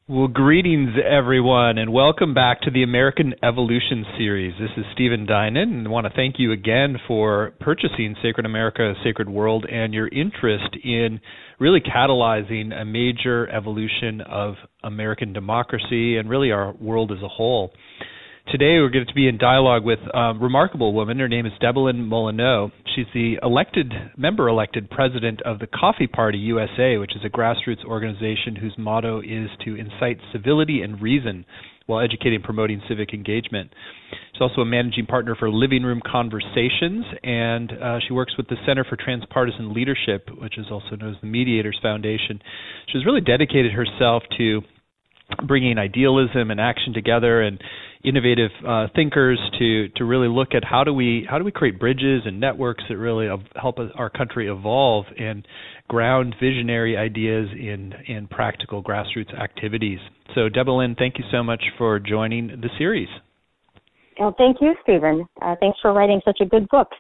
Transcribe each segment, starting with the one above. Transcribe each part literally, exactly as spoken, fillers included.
Well, greetings, everyone, and welcome back to the American Evolution series. This is Stephen Dinan, and I want to thank you again for purchasing Sacred America, Sacred World, and your interest in really catalyzing a major evolution of American democracy and really our world as a whole. Today we're going to be in dialogue with a remarkable woman. Her name is Debelyn Molyneux. She's the elected, member-elected president of the Coffee Party U S A, which is a grassroots organization whose motto is to incite civility and reason while educating and promoting civic engagement. She's also a managing partner for Living Room Conversations, and uh, she works with the Center for Transpartisan Leadership, which is also known as the Mediators Foundation. She's really dedicated herself to bringing idealism and action together and innovative uh, thinkers to to really look at how do we how do we create bridges and networks that really help our country evolve and ground visionary ideas in in practical grassroots activities. So, Debelyn, thank you so much for joining the series. Well, thank you, Stephen. Uh, thanks for writing such a good book.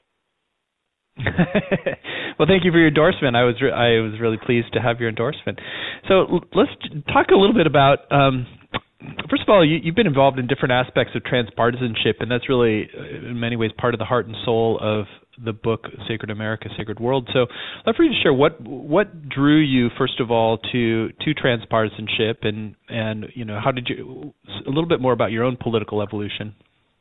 Well, thank you for your endorsement. I was re- I was really pleased to have your endorsement. So l- let's talk a little bit about. Um, First of all, you, you've been involved in different aspects of transpartisanship, and that's really, in many ways, part of the heart and soul of the book Sacred America, Sacred World. So I'd love for you to share what what drew you, first of all, to to transpartisanship, and and you know how did you a little bit more about your own political evolution.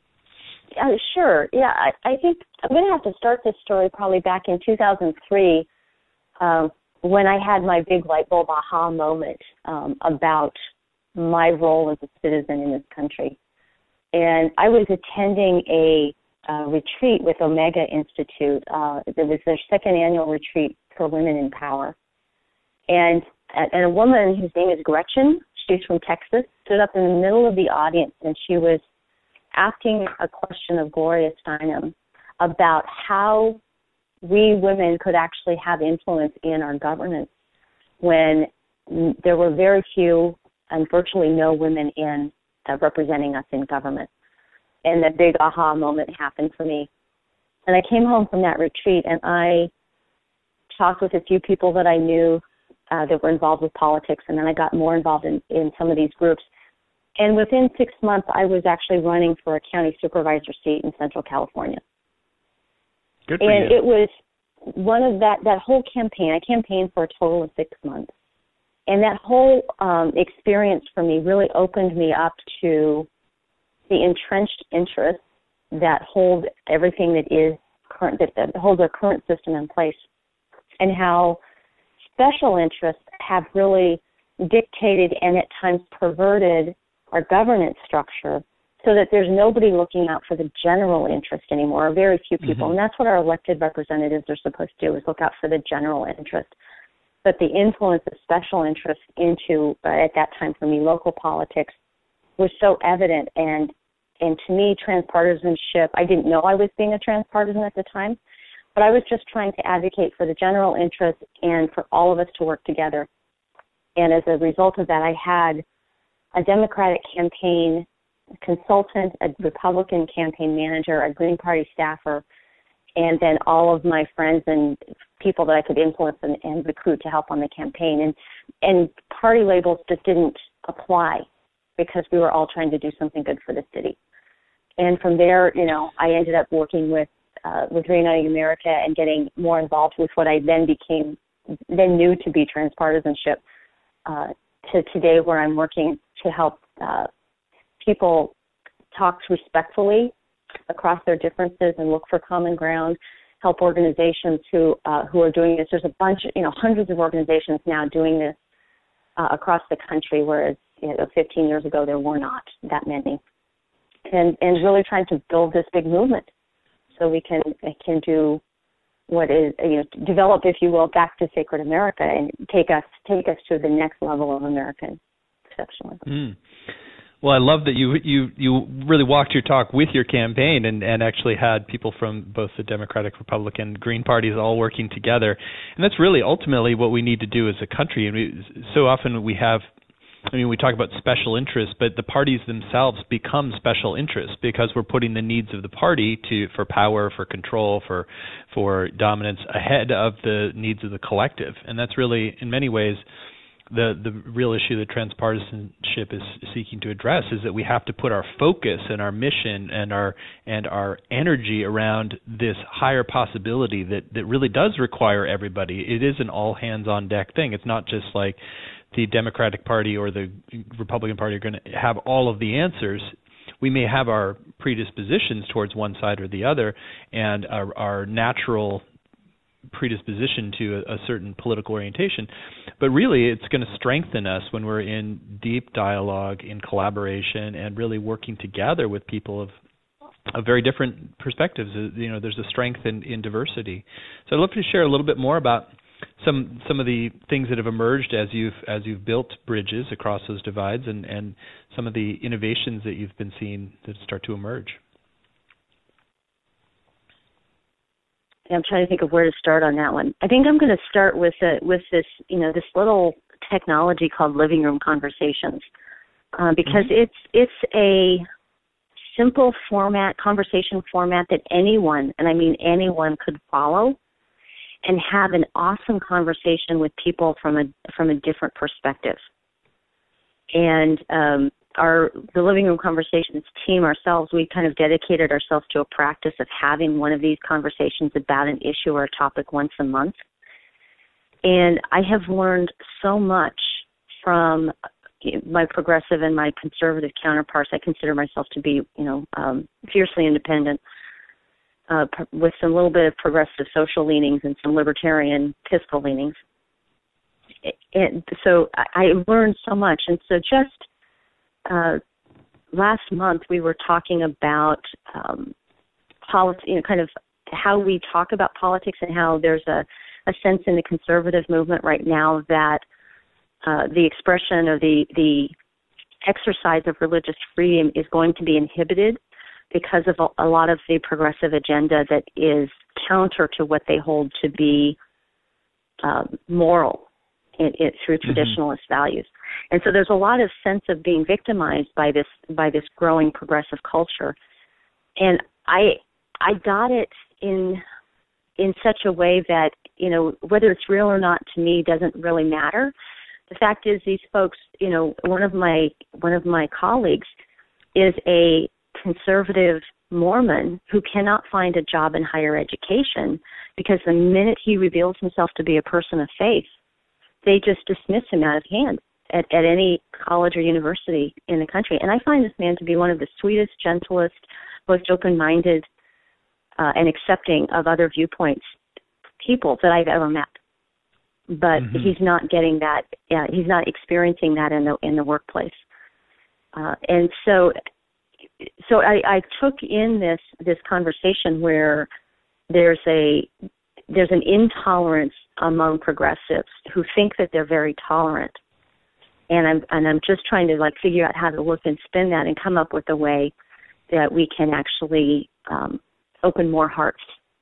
Uh, sure. Yeah, I, I think I'm going to have to start this story probably back in two thousand three, uh, when I had my big light bulb aha moment um, about my role as a citizen in this country. And I was attending a uh, retreat with Omega Institute. Uh, it was their second annual retreat for women in power. And, and a woman whose name is Gretchen, she's from Texas, stood up in the middle of the audience, and she was asking a question of Gloria Steinem about how we women could actually have influence in our governance when there were very few and virtually no women in uh, representing us in government. And the big aha moment happened for me. And I came home from that retreat, and I talked with a few people that I knew uh, that were involved with politics, and then I got more involved in, in some of these groups. And within six months, I was actually running for a county supervisor seat in Central California. Good for and you. It was one of that, that whole campaign. I campaigned for a total of six months. And that whole um, experience for me really opened me up to the entrenched interests that hold everything that is current, that, that holds our current system in place, and how special interests have really dictated and at times perverted our governance structure so that there's nobody looking out for the general interest anymore, or very few people. Mm-hmm. And that's what our elected representatives are supposed to do, is look out for the general interest. But the influence of special interests into, uh, at that time for me, local politics was so evident. And and to me, transpartisanship, I didn't know I was being a transpartisan at the time, but I was just trying to advocate for the general interest and for all of us to work together. And as a result of that, I had a Democratic campaign consultant, a Republican campaign manager, a Green Party staffer, and then all of my friends and people that I could influence and, and recruit to help on the campaign. And and party labels just didn't apply because we were all trying to do something good for the city. And from there, you know, I ended up working with uh, with Reuniting America and getting more involved with what I then became, then knew to be transpartisanship, uh, to today where I'm working to help uh, people talk respectfully across their differences and look for common ground, help organizations who uh, who are doing this. There's a bunch, you know, hundreds of organizations now doing this uh, across the country, whereas you know, fifteen years ago there were not that many. And and really trying to build this big movement so we can can do what is, you know, develop, if you will, back to Sacred America and take us take us to the next level of American exceptionalism. Mm. Well, I love that you you you really walked your talk with your campaign and, and actually had people from both the Democratic, Republican, Green parties all working together. And that's really ultimately what we need to do as a country. And we, so often we have, I mean, we talk about special interests, but the parties themselves become special interests because we're putting the needs of the party to for power, for control, for for dominance ahead of the needs of the collective. And that's really, in many ways, the the real issue that transpartisanship is seeking to address is that we have to put our focus and our mission and our and our energy around this higher possibility that that really does require everybody. It is an all hands on deck thing. It's not just like the Democratic Party or the Republican Party are going to have all of the answers. We may have our predispositions towards one side or the other, and our, our natural predisposition to a, a certain political orientation, but really it's going to strengthen us when we're in deep dialogue, in collaboration, and really working together with people of of very different perspectives. You know, there's a strength in, in diversity. So I'd love to share a little bit more about some some of the things that have emerged as you've as you've built bridges across those divides, and, and some of the innovations that you've been seeing that start to emerge. I'm trying to think of where to start on that one. I think I'm going to start with a, with this, you know, this little technology called living room conversations, uh, because mm-hmm. it's it's a simple format, conversation format that anyone, and I mean anyone, could follow and have an awesome conversation with people from a from a different perspective. And um, our the Living Room Conversations team ourselves, we kind of dedicated ourselves to a practice of having one of these conversations about an issue or a topic once a month. And I have learned so much from my progressive and my conservative counterparts. I consider myself to be, you know, um, fiercely independent, uh, with some little bit of progressive social leanings and some libertarian fiscal leanings. And so I learned so much. And so just uh, last month we were talking about um, policy, you know, kind of how we talk about politics, and how there's a, a sense in the conservative movement right now that uh, the expression or the, the exercise of religious freedom is going to be inhibited because of a, a lot of the progressive agenda that is counter to what they hold to be um, moral. It, it, through traditionalist mm-hmm. values. And so there's a lot of sense of being victimized by this by this growing progressive culture. And I I got it in in such a way that, you know, whether it's real or not to me doesn't really matter. The fact is, these folks, you know, one of my one of my colleagues is a conservative Mormon who cannot find a job in higher education because the minute he reveals himself to be a person of faith, they just dismiss him out of hand at, at any college or university in the country. And I find this man to be one of the sweetest, gentlest, most open-minded, uh, and accepting of other viewpoints people that I've ever met. But mm-hmm. he's not getting that. Uh, he's not experiencing that in the in the workplace. Uh, and so, so I, I took in this this conversation where there's a there's an intolerance among progressives who think that they're very tolerant. And I'm and I'm just trying to like figure out how to look and spin that and come up with a way that we can actually um, open more hearts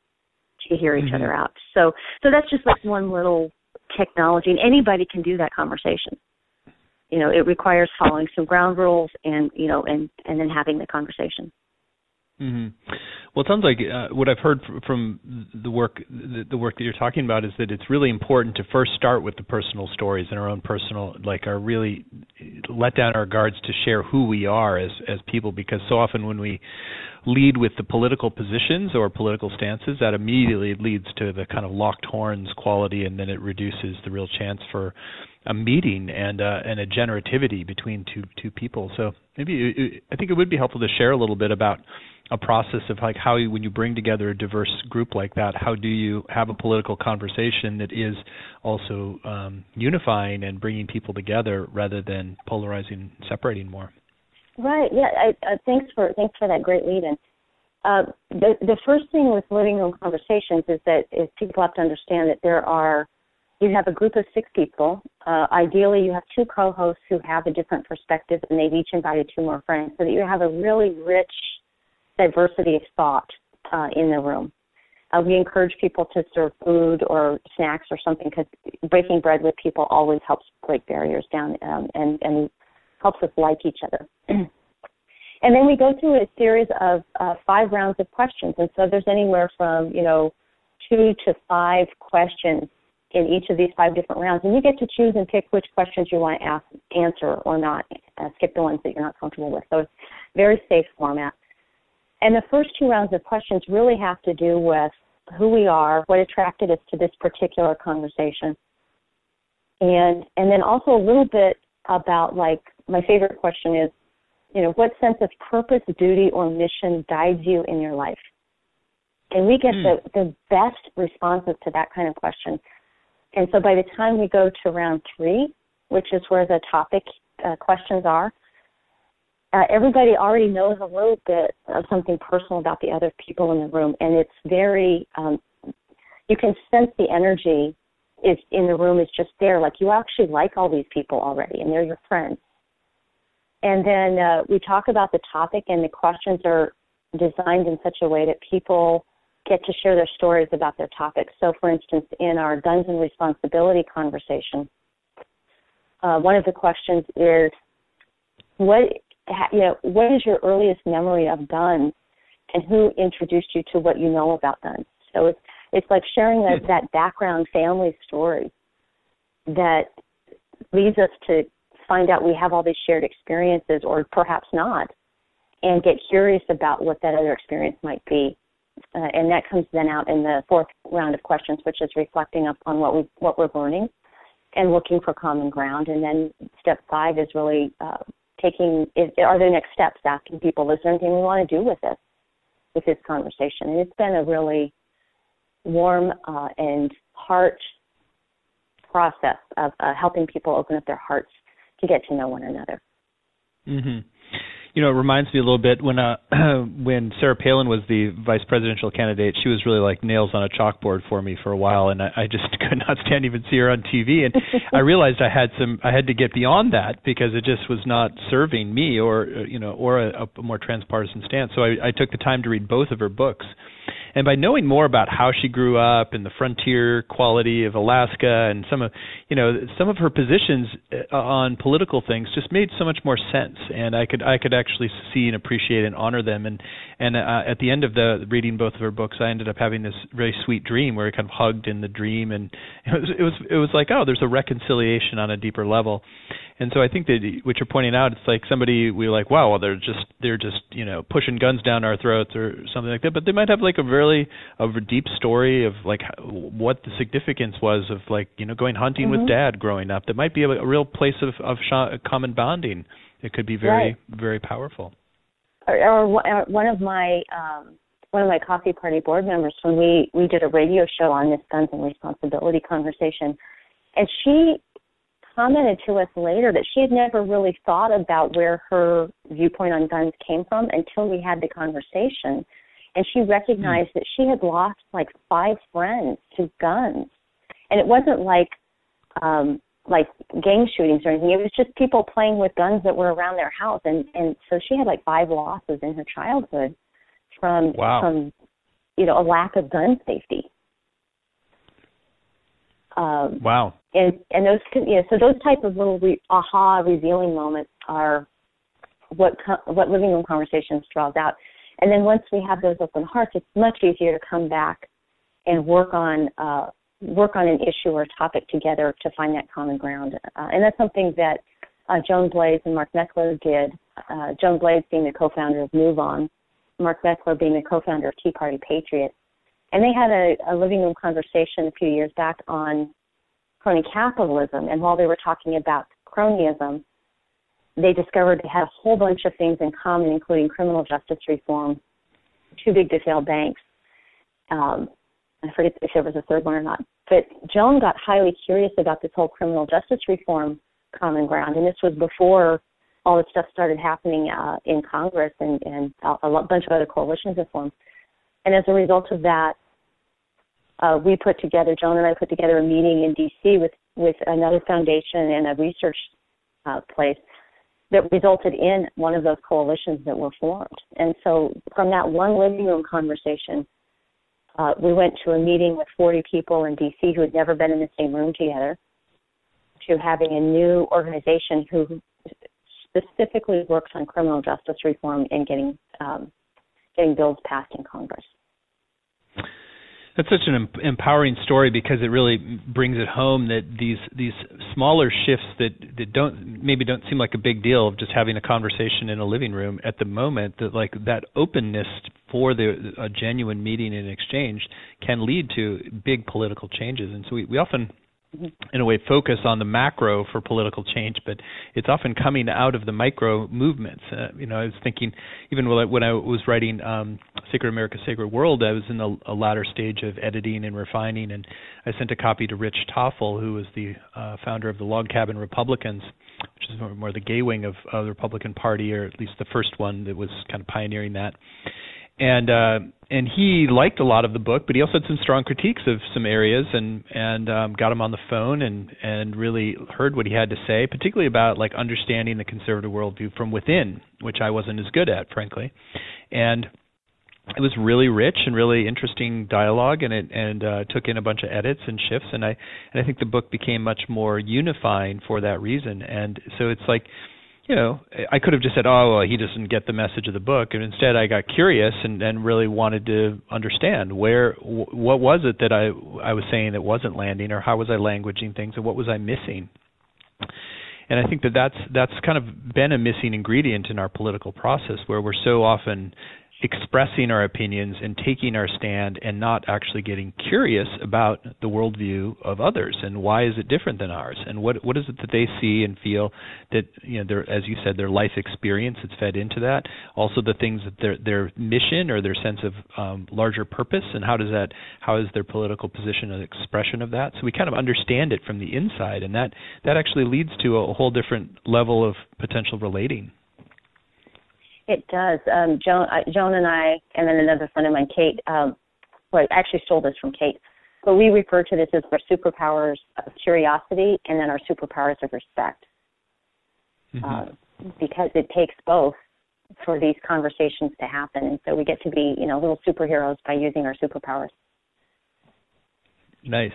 to hear each mm-hmm. other out. So so that's just like one little technology, and anybody can do that conversation. You know, it requires following some ground rules and, you know, and, and then having the conversation. Mm-hmm. Well, it sounds like uh, what I've heard from, from the work the, the work that you're talking about is that it's really important to first start with the personal stories and our own personal, like our really let down our guards to share who we are as as people, because so often when we lead with the political positions or political stances, that immediately leads to the kind of locked horns quality, and then it reduces the real chance for a meeting and uh, and a generativity between two two people. So maybe it, I think it would be helpful to share a little bit about a process of like how you, when you bring together a diverse group like that, how do you have a political conversation that is also um, unifying and bringing people together rather than polarizing, separating more? Right. Yeah. I, uh, thanks for thanks for that great lead-in. Uh, the the first thing with living room conversations is that is people have to understand that there are you have a group of six people. Uh, ideally, you have two co-hosts who have a different perspective, and they've each invited two more friends, so that you have a really rich diversity of thought uh, in the room. Uh, we encourage people to serve food or snacks or something, because breaking bread with people always helps break barriers down um, and, and helps us like each other. And then we go through a series of uh, five rounds of questions. And so there's anywhere from, you know, two to five questions in each of these five different rounds, and you get to choose and pick which questions you want to ask, answer or not. Uh, skip the ones that you're not comfortable with. So it's very safe format. And the first two rounds of questions really have to do with who we are, what attracted us to this particular conversation, and and then also a little bit about, like, my favorite question is, you know, what sense of purpose, duty, or mission guides you in your life? And we get mm. the, the best responses to that kind of question. And so by the time we go to round three, which is where the topic uh, questions are, uh, everybody already knows a little bit of something personal about the other people in the room. And it's very, um, you can sense the energy is in the room is just there. Like, you actually like all these people already, and they're your friends. And then uh, we talk about the topic, and the questions are designed in such a way that people get to share their stories about their topics. So, for instance, in our guns and responsibility conversation, uh, one of the questions is, what you know, what is your earliest memory of guns, and who introduced you to what you know about guns? So it's it's like sharing that, that background family story that leads us to find out we have all these shared experiences, or perhaps not, and get curious about what that other experience might be. Uh, and that comes then out in the fourth round of questions, which is reflecting upon what we what we're learning and looking for common ground. And then step five is really uh, taking is, are there next steps, asking people, is there anything we want to do with this with this conversation? And it's been a really warm uh, and heart process of uh, helping people open up their hearts to get to know one another. Mm-hmm. You know, it reminds me a little bit when uh, when Sarah Palin was the vice presidential candidate, she was really like nails on a chalkboard for me for a while, and I, I just could not stand even see her on T V. And I realized I had some, I had to get beyond that because it just was not serving me or you know or a, a more transpartisan stance. So I, I took the time to read both of her books. And by knowing more about how she grew up and the frontier quality of Alaska and some of, you know, some of her positions on political things just made so much more sense. And I could I could actually see and appreciate and honor them. And and uh, at the end of the reading both of her books, I ended up having this very sweet dream where I kind of hugged in the dream, and it was it was it was like, oh, there's a reconciliation on a deeper level. And so I think that what you're pointing out, it's like somebody we're like, wow, well, they're just they're just you know pushing guns down our throats or something like that, but they might have like a really a deep story of like what the significance was of like you know going hunting mm-hmm. with Dad growing up. That might be a, a real place of of sh- common bonding. It could be very right. very powerful. Or, or one of my um, one of my coffee party board members, when we we did a radio show on this guns and responsibility conversation, and she commented to us later that she had never really thought about where her viewpoint on guns came from until we had the conversation. And she recognized mm. that she had lost like five friends to guns. And it wasn't like um, like gang shootings or anything. It was just people playing with guns that were around their house. And, and so she had like five losses in her childhood from, wow. from you know, a lack of gun safety. Um, wow. And and those, you know, so those type of little re, aha revealing moments are what what living room conversations draws out. And then once we have those open hearts, it's much easier to come back and work on uh, work on an issue or topic together to find that common ground. Uh, and that's something that uh, Joan Blades and Mark Meckler did. Uh, Joan Blades being the co-founder of Move On, Mark Meckler being the co-founder of Tea Party Patriot. And they had a, a living room conversation a few years back on crony capitalism. And while they were talking about cronyism, they discovered they had a whole bunch of things in common, including criminal justice reform, too big to fail banks. Um, I forget if there was a third one or not. But Joan got highly curious about this whole criminal justice reform common ground. And this was before all this stuff started happening uh, in Congress and, and a, a bunch of other coalitions have formed. And as a result of that, uh, we put together, Joan and I put together a meeting in D C with, with another foundation and a research uh, place that resulted in one of those coalitions that were formed. And so from that one living room conversation, uh, we went to a meeting with forty people in D C who had never been in the same room together, to having a new organization who specifically works on criminal justice reform and getting um, getting bills passed in Congress. That's such an em- empowering story because it really brings it home that these these smaller shifts that, that don't maybe don't seem like a big deal of just having a conversation in a living room at the moment, that like that openness for the a genuine meeting and exchange can lead to big political changes. And so we, we often in a way focus on the macro for political change, but it's often coming out of the micro movements. Uh, you know, I was thinking, even when I, when I was writing um, Sacred America, Sacred World, I was in a, a latter stage of editing and refining, and I sent a copy to Rich Toffel, who was the uh, founder of the Log Cabin Republicans, which is more, more the gay wing of, of the Republican Party, or at least the first one that was kind of pioneering that. And uh, and he liked a lot of the book, but he also had some strong critiques of some areas, and and um, got him on the phone and and really heard what he had to say, particularly about like understanding the conservative worldview from within, which I wasn't as good at, frankly. And it was really rich and really interesting dialogue, and it and uh, took in a bunch of edits and shifts, and I and I think the book became much more unifying for that reason. And so it's like, you know, I could have just said, oh, well, he doesn't get the message of the book. And instead I got curious and, and really wanted to understand where, w- what was it that I, I was saying that wasn't landing, or how was I languaging things, and what was I missing? And I think that that's, that's kind of been a missing ingredient in our political process, where we're so often expressing our opinions and taking our stand and not actually getting curious about the worldview of others, and why is it different than ours, and what what is it that they see and feel that, you know, their, as you said, their life experience that's fed into that, also the things that their their mission or their sense of um, larger purpose, and how does that how is their political position an expression of that? So we kind of understand it from the inside, and that that actually leads to a whole different level of potential relating. It does. Um, Joan, uh, Joan and I, and then another friend of mine, Kate, um, well, I actually stole this from Kate, but we refer to this as our superpowers of curiosity and then our superpowers of respect, mm-hmm. uh, because it takes both for these conversations to happen. And so we get to be, you know, little superheroes by using our superpowers. Nice.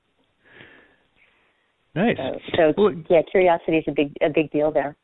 Nice. So, so well, yeah, curiosity is a big, a big deal there.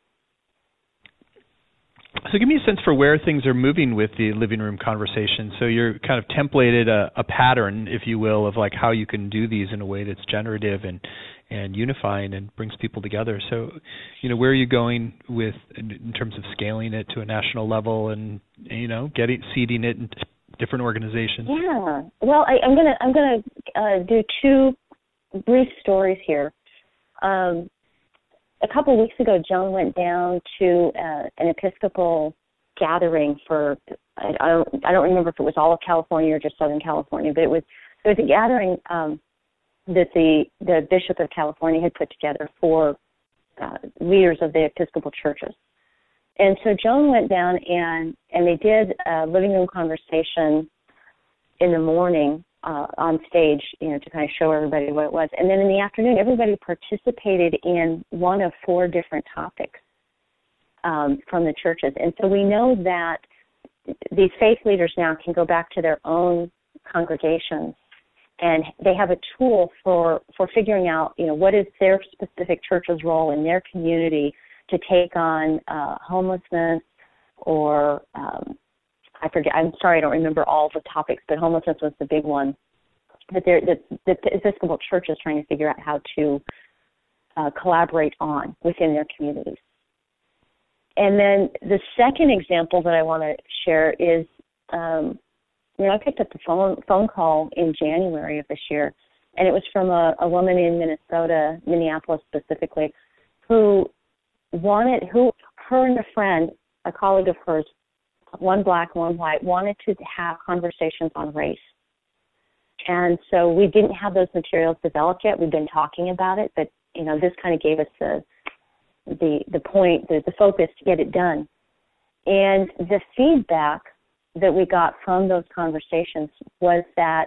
So give me a sense for where things are moving with the living room conversation. So you're kind of templated a, a pattern, if you will, of like how you can do these in a way that's generative and, and unifying and brings people together. So, you know, where are you going with in terms of scaling it to a national level and, you know, getting seeding it in different organizations? Yeah. Well, I, I'm gonna I'm gonna uh, do two brief stories here. Um, A couple of weeks ago, Joan went down to uh, an Episcopal gathering for, I, I don't I don't remember if it was all of California or just Southern California, but it was it was a gathering um, that the, the Bishop of California had put together for uh, leaders of the Episcopal churches. And so Joan went down and, and they did a living room conversation in the morning Uh, on stage, you know, to kind of show everybody what it was. And then in the afternoon, everybody participated in one of four different topics um, from the churches. And so we know that these faith leaders now can go back to their own congregations, and they have a tool for, for figuring out, you know, what is their specific church's role in their community to take on uh, homelessness or um, I forget. I'm sorry, I don't remember all the topics, but homelessness was the big one that the, the Episcopal Church is trying to figure out how to uh, collaborate on within their communities. And then the second example that I want to share is, um, you know, I picked up the phone phone call in January of this year, and it was from a, a woman in Minnesota, Minneapolis specifically, who wanted, who her and a friend, a colleague of hers, one black, one white, wanted to have conversations on race. And so we didn't have those materials developed yet. We've been talking about it, but, you know, this kind of gave us the the, the point, the, the focus to get it done. And the feedback that we got from those conversations was that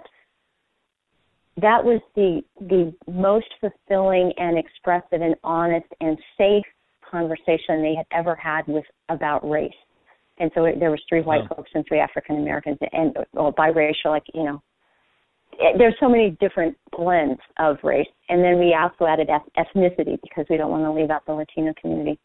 that was the the most fulfilling and expressive and honest and safe conversation they had ever had with about race. And so it, there was three white oh. folks and three African Americans, and well, biracial, like, you know, it, there's so many different blends of race. And then we also added ethnicity because we don't want to leave out the Latino community.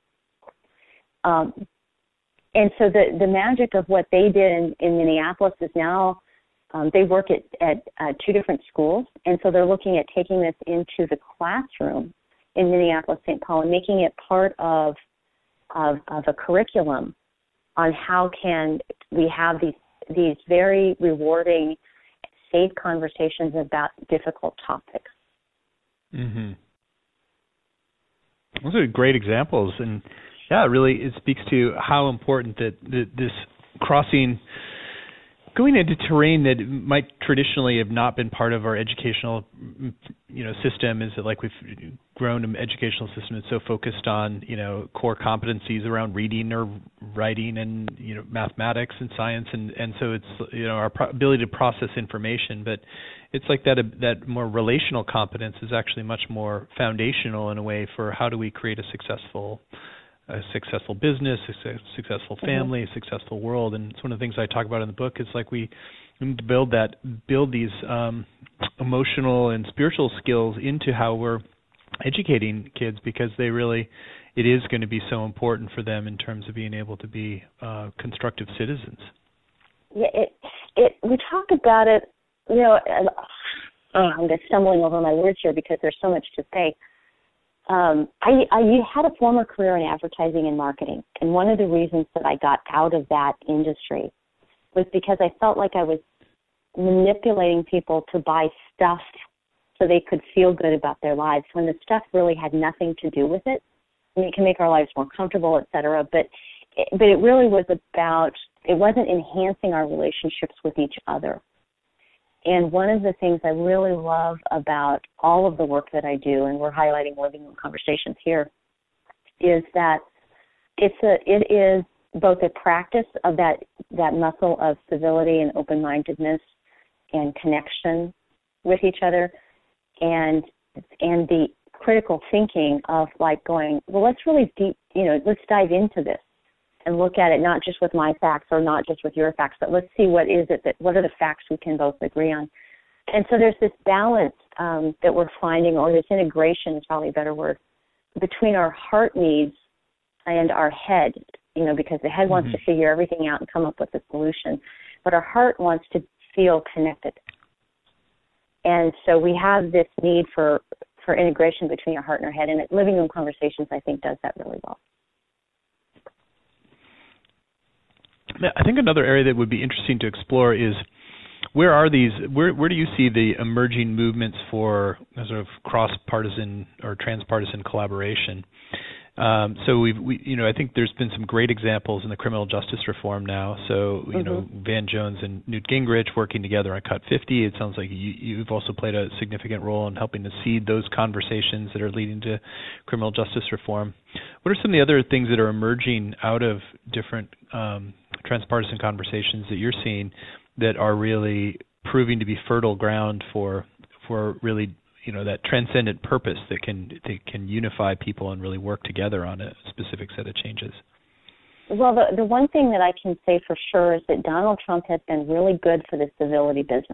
Um, and so the, the magic of what they did in, in Minneapolis is now um, they work at, at uh, two different schools, and so they're looking at taking this into the classroom in Minneapolis, Saint Paul, and making it part of, of of a curriculum on how can we have these these very rewarding, safe conversations about difficult topics. Mm-hmm. Those are great examples, and yeah, really it speaks to how important that, that this crossing, going into terrain that might traditionally have not been part of our educational, you know, system. Is that like we've grown an educational system that's so focused on, you know, core competencies around reading or writing and, you know, mathematics and science, and, and so it's, you know, our pro- ability to process information, but it's like that that more relational competence is actually much more foundational in a way for how do we create a successful a successful business, a successful family, mm-hmm. a successful world. And it's one of the things I talk about in the book. Is like we need to build that, build these um, emotional and spiritual skills into how we're educating kids, because they really, it is going to be so important for them in terms of being able to be uh, constructive citizens. Yeah, it, it, we talk about it, you know, uh, I'm just stumbling over my words here because there's so much to say. Um, I, I had a former career in advertising and marketing, and one of the reasons that I got out of that industry was because I felt like I was manipulating people to buy stuff so they could feel good about their lives, when the stuff really had nothing to do with it. I mean, it can make our lives more comfortable, et cetera, but it, but it really was about, it wasn't enhancing our relationships with each other. And one of the things I really love about all of the work that I do, and we're highlighting Living Room Conversations here, is that it's a it is both a practice of that that muscle of civility and open-mindedness and connection with each other, and and the critical thinking of like going, well, let's really deep, you know, let's dive into this and look at it not just with my facts or not just with your facts, but let's see what is it that what are the facts we can both agree on. And so there's this balance um, that we're finding, or this integration is probably a better word, between our heart needs and our head, you know, because the head mm-hmm. wants to figure everything out and come up with a solution, but our heart wants to feel connected. And so we have this need for, for integration between our heart and our head, and Living Room Conversations, I think, does that really well. I think another area that would be interesting to explore is where are these, where where do you see the emerging movements for sort of cross-partisan or transpartisan collaboration? Um, so we've, we, you know, I think there's been some great examples in the criminal justice reform now. So, you mm-hmm. know, Van Jones and Newt Gingrich working together on Cut fifty. It sounds like you, you've also played a significant role in helping to seed those conversations that are leading to criminal justice reform. What are some of the other things that are emerging out of different um, transpartisan conversations that you're seeing that are really proving to be fertile ground for for really, you know, that transcendent purpose that can that can unify people and really work together on a specific set of changes? Well, the the one thing that I can say for sure is that Donald Trump has been really good for the civility business.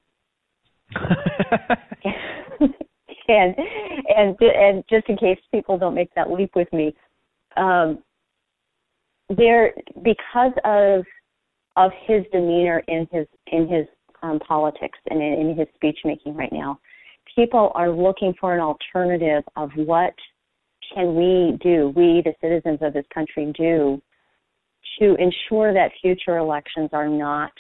and and and just in case people don't make that leap with me, um, there because of of his demeanor in his in his um, politics and in, in his speech making right now, people are looking for an alternative of what can we do, we the citizens of this country do, to ensure that future elections are not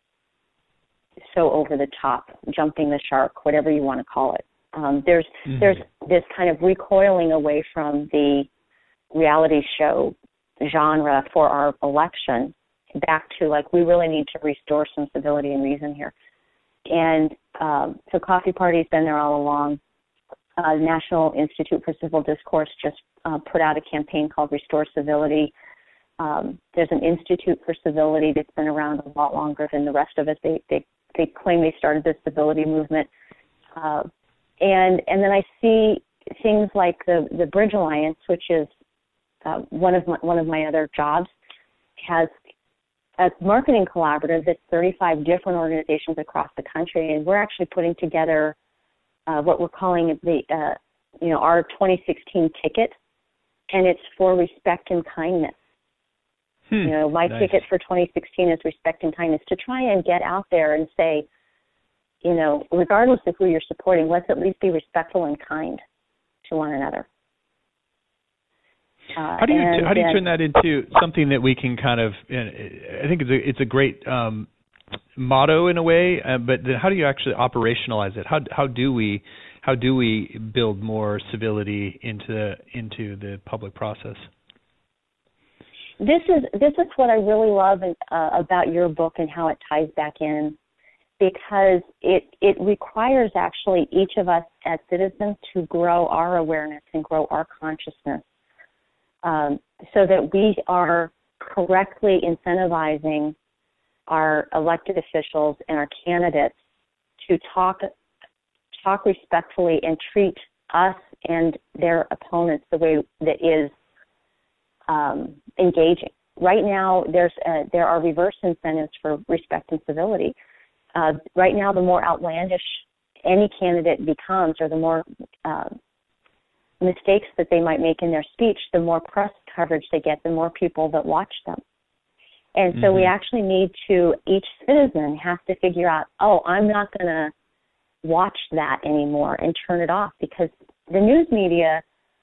so over the top, jumping the shark, whatever you want to call it. Um, there's mm-hmm. there's this kind of recoiling away from the reality show genre for our election, back to like we really need to restore some civility and reason here. And um, so Coffee Party's been there all along. Uh, National Institute for Civil Discourse just uh, put out a campaign called Restore Civility. Um, there's an Institute for Civility that's been around a lot longer than the rest of us. They they, they claim they started the civility movement. Uh, and and then I see things like the, the Bridge Alliance, which is uh, one of my, one of my other jobs, has a marketing collaborative that's thirty-five different organizations across the country, and we're actually putting together uh, what we're calling the, uh, you know, our twenty sixteen ticket, and it's for respect and kindness. Hmm. You know, my nice. ticket for twenty sixteen is respect and kindness, to try and get out there and say, you know, regardless of who you're supporting, let's at least be respectful and kind to one another. Uh, how do you and, how do you and, turn that into something that we can kind of? I think it's a it's a great um, motto in a way, uh, but then how do you actually operationalize it? How how do we how do we build more civility into into the public process? This is this is what I really love uh, about your book and how it ties back in, because it it requires actually each of us as citizens to grow our awareness and grow our consciousness, um, so that we are correctly incentivizing our elected officials and our candidates to talk talk respectfully and treat us and their opponents the way that is um, engaging. Right now, there's a, there are reverse incentives for respect and civility. Uh, right now, the more outlandish any candidate becomes, or the more uh, mistakes that they might make in their speech, the more press coverage they get, the more people that watch them. And so mm-hmm. we actually need to, each citizen has to figure out, oh, I'm not going to watch that anymore and turn it off, because the news media,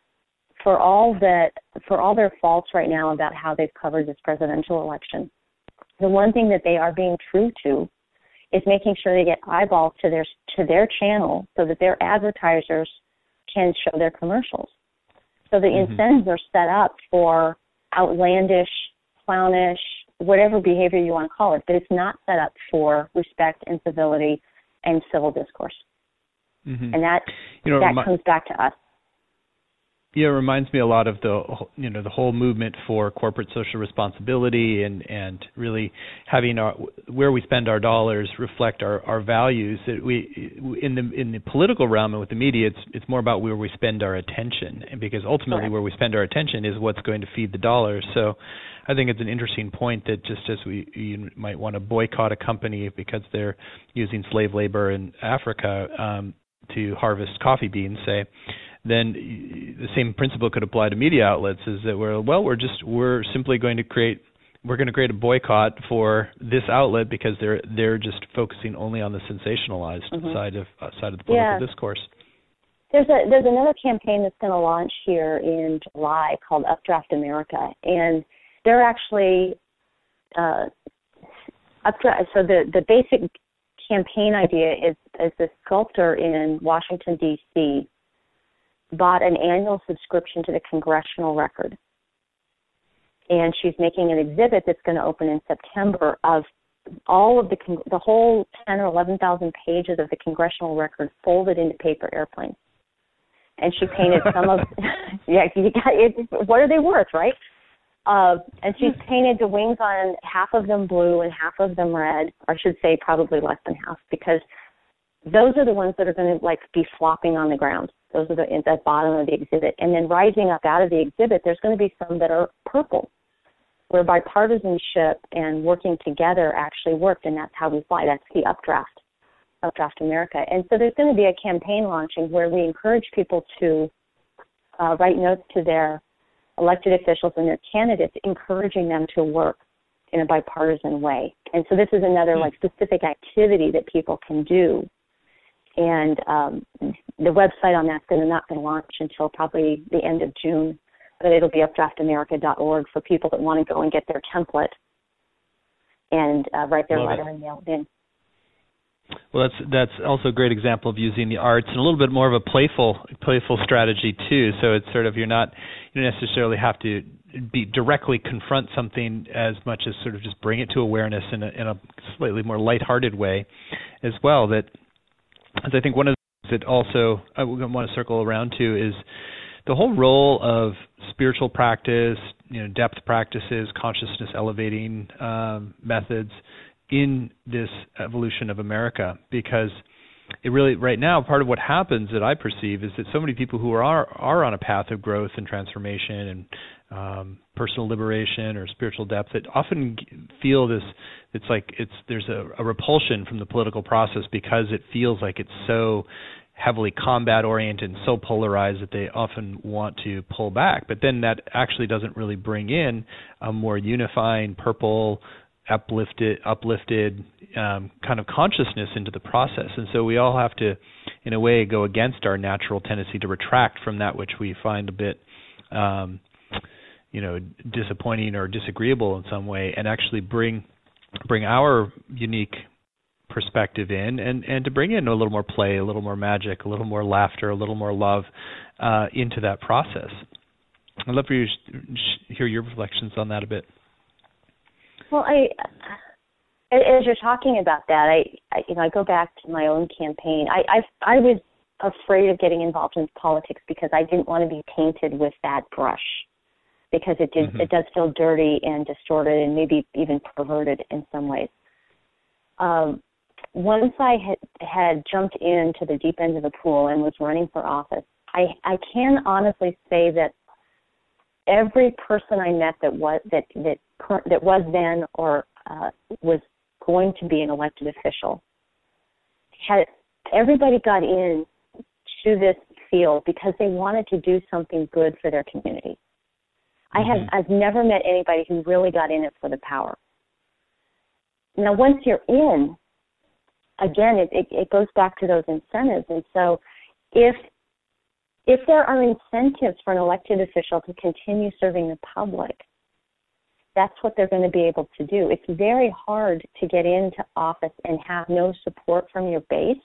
for all that, for all their faults right now about how they've covered this presidential election, the one thing that they are being true to is making sure they get eyeballs to their to their channel so that their advertisers can show their commercials. So the mm-hmm. incentives are set up for outlandish, clownish, whatever behavior you want to call it, but it's not set up for respect and civility and civil discourse. Mm-hmm. And that you know, that remi- comes back to us. Yeah, it reminds me a lot of the you know the whole movement for corporate social responsibility and, and really having our where we spend our dollars reflect our, our values. That we in the in the political realm and with the media, it's it's more about where we spend our attention, and because ultimately Correct. Where we spend our attention is what's going to feed the dollars. So I think it's an interesting point that just as we you might want to boycott a company because they're using slave labor in Africa um, to harvest coffee beans, say, then the same principle could apply to media outlets, is that we're, well, we're just, we're simply going to create, we're going to create a boycott for this outlet because they're, they're just focusing only on the sensationalized mm-hmm. side of, uh, side of the political yeah. discourse. There's a, there's another campaign that's going to launch here in July called Updraft America, and they're actually, uh, updraft, so the, the basic campaign idea is, is the sculptor in Washington, D C bought an annual subscription to the Congressional Record. And she's making an exhibit that's going to open in September of all of the, the whole ten or eleven thousand pages of the Congressional Record folded into paper airplanes. And she painted some of, yeah, you got, it, what are they worth, right? Uh, and she's painted the wings on half of them blue and half of them red, or I should say probably less than half, because those are the ones that are going to like be flopping on the ground. Those are the at the bottom of the exhibit. And then rising up out of the exhibit, there's going to be some that are purple, where bipartisanship and working together actually worked, and that's how we fly. That's the Updraft, Updraft America. And so there's going to be a campaign launching where we encourage people to uh, write notes to their elected officials and their candidates, encouraging them to work in a bipartisan way. And so this is another like specific activity that people can do. And um, the website on that's going to not going to launch until probably the end of June, but it'll be updraft america dot org for people that want to go and get their template and uh, write their Love letter it. and mail it in. Well, that's that's also a great example of using the arts and a little bit more of a playful playful strategy too. So it's sort of you're not you don't necessarily have to be directly confront something as much as sort of just bring it to awareness in a, in a slightly more lighthearted way as well. That as I think one of the things that also I want to circle around to is the whole role of spiritual practice, you know, depth practices, consciousness elevating um, methods in this evolution of America, because it really, right now, part of what happens that I perceive is that so many people who are are on a path of growth and transformation and um, personal liberation or spiritual depth, that often feel this. It's like it's there's a, a repulsion from the political process because it feels like it's so heavily combat-oriented and so polarized that they often want to pull back. But then that actually doesn't really bring in a more unifying, purple, uplifted, uplifted um, kind of consciousness into the process. And so we all have to, in a way, go against our natural tendency to retract from that which we find a bit, um, you know, disappointing or disagreeable in some way, and actually bring bring our unique perspective in, and, and to bring in a little more play, a little more magic, a little more laughter, a little more love uh, into that process. I'd love for you to sh- hear your reflections on that a bit. Well, I, as you're talking about that, I, I you know, I go back to my own campaign. I, I, I was afraid of getting involved in politics because I didn't want to be painted with that brush, because it did, mm-hmm. it does feel dirty and distorted and maybe even perverted in some ways. Um, once I had, had jumped into the deep end of the pool and was running for office, I, I can honestly say that every person I met that was that that that was then or uh, was going to be an elected official had everybody got in to this field because they wanted to do something good for their community. I have mm-hmm. I've never met anybody who really got in it for the power. Now, once you're in, again, it, it, it goes back to those incentives. And so if if there are incentives for an elected official to continue serving the public, that's what they're going to be able to do. It's very hard to get into office and have no support from your base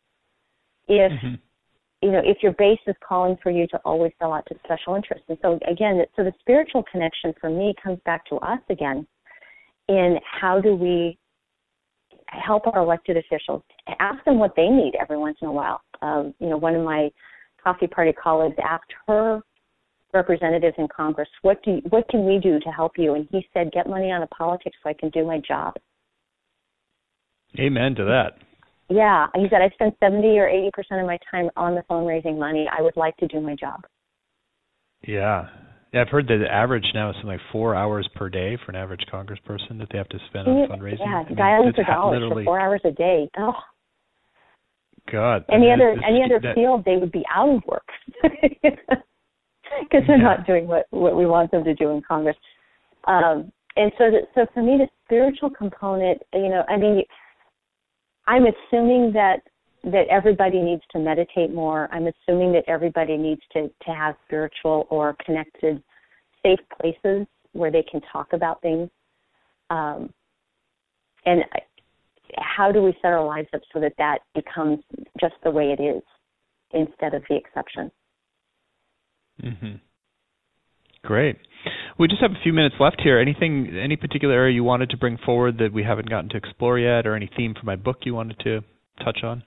if mm-hmm. you know, if your base is calling for you to always sell out to special interests. And so, again, so the spiritual connection for me comes back to us again in how do we help our elected officials, ask them what they need every once in a while. Um, you know, one of my coffee party colleagues asked her representatives in Congress, what do you, what can we do to help you? And he said, get money out of politics so I can do my job. Amen to that. Yeah, he said, I spend seventy or eighty percent of my time on the phone raising money. I would like to do my job. Yeah. Yeah, I've heard that the average now is something like four hours per day for an average congressperson that they have to spend on fundraising. Yeah, dialing for dollars for four hours a day. Oh. God. Any I mean, other any other that, field, they would be out of work because they're yeah. not doing what, what we want them to do in Congress. Um, and so, that, so for me, the spiritual component, you know, I mean, I'm assuming that that everybody needs to meditate more. I'm assuming that everybody needs to, to have spiritual or connected, safe places where they can talk about things. Um, and how do we set our lives up so that that becomes just the way it is instead of the exception? Mm-hmm. Great. We just have a few minutes left here. Anything, any particular area you wanted to bring forward that we haven't gotten to explore yet, or any theme for my book you wanted to touch on?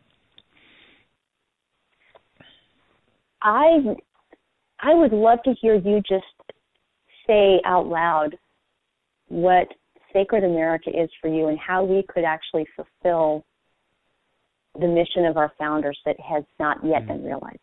I I would love to hear you just say out loud what Sacred America is for you and how we could actually fulfill the mission of our founders that has not yet mm-hmm. been realized.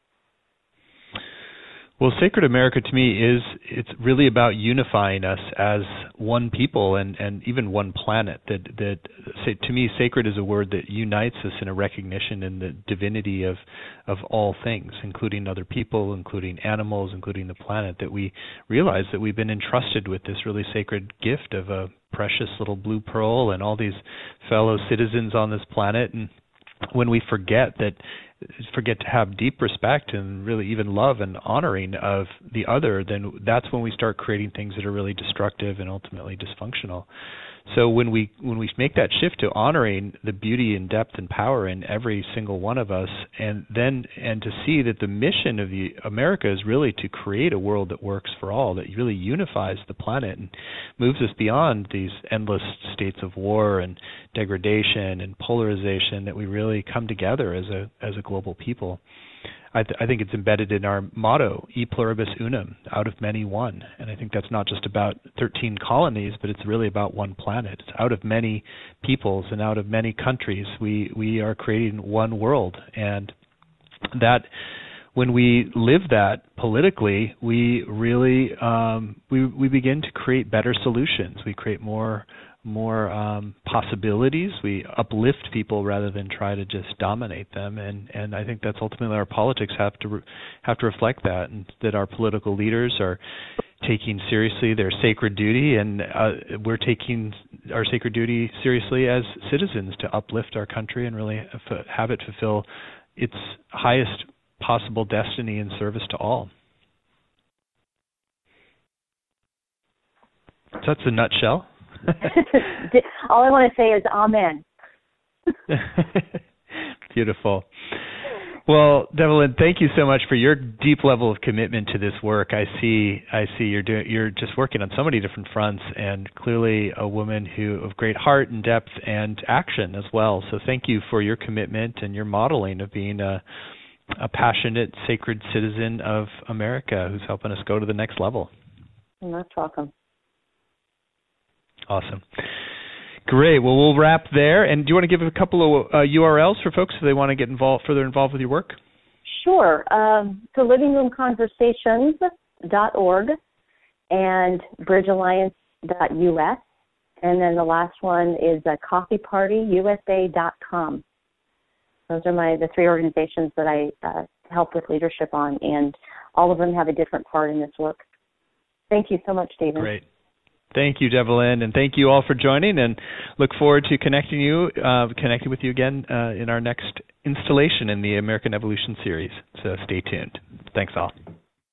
Well, Sacred America to me is, it's really about unifying us as one people and, and even one planet. That, that say, to me, sacred is a word that unites us in a recognition in the divinity of, of all things, including other people, including animals, including the planet, that we realize that we've been entrusted with this really sacred gift of a precious little blue pearl and all these fellow citizens on this planet. And when we forget that, forget to have deep respect and really even love and honoring of the other, then that's when we start creating things that are really destructive and ultimately dysfunctional. So when we when we make that shift to honoring the beauty and depth and power in every single one of us, and then and to see that the mission of the America is really to create a world that works for all, that really unifies the planet and moves us beyond these endless states of war and degradation and polarization, that we really come together as a as a global people. I, th- I think it's embedded in our motto, E pluribus unum, out of many one. And I think that's not just about thirteen colonies, but it's really about one planet. It's out of many peoples and out of many countries. We, we are creating one world. And that, when we live that politically, we really um, we, we begin to create better solutions. We create more more um, possibilities. We uplift people rather than try to just dominate them, and, and I think that's ultimately our politics have to re- have to reflect that, and that our political leaders are taking seriously their sacred duty, and uh, we're taking our sacred duty seriously as citizens to uplift our country and really f- have it fulfill its highest possible destiny in service to all. So that's a nutshell. All I want to say is amen. Beautiful. Well, Devlin, thank you so much for your deep level of commitment to this work. I see I see you're doing you're just working on so many different fronts, and clearly a woman who of great heart and depth and action as well. So thank you for your commitment and your modeling of being a a passionate, sacred citizen of America who's helping us go to the next level. You're most welcome. Awesome. Great. Well, we'll wrap there. And do you want to give a couple of uh, U R Ls for folks if they want to get involved, further involved with your work? Sure. Um, so living room conversations dot org and bridge alliance dot U S. And then the last one is uh, coffee party U S A dot com. Those are my the three organizations that I uh, help with leadership on, and all of them have a different part in this work. Thank you so much, Stephen. Great. Thank you, Devlin, and thank you all for joining, and look forward to connecting you, uh, connecting with you again uh, in our next installation in the American Evolution series. So stay tuned. Thanks all.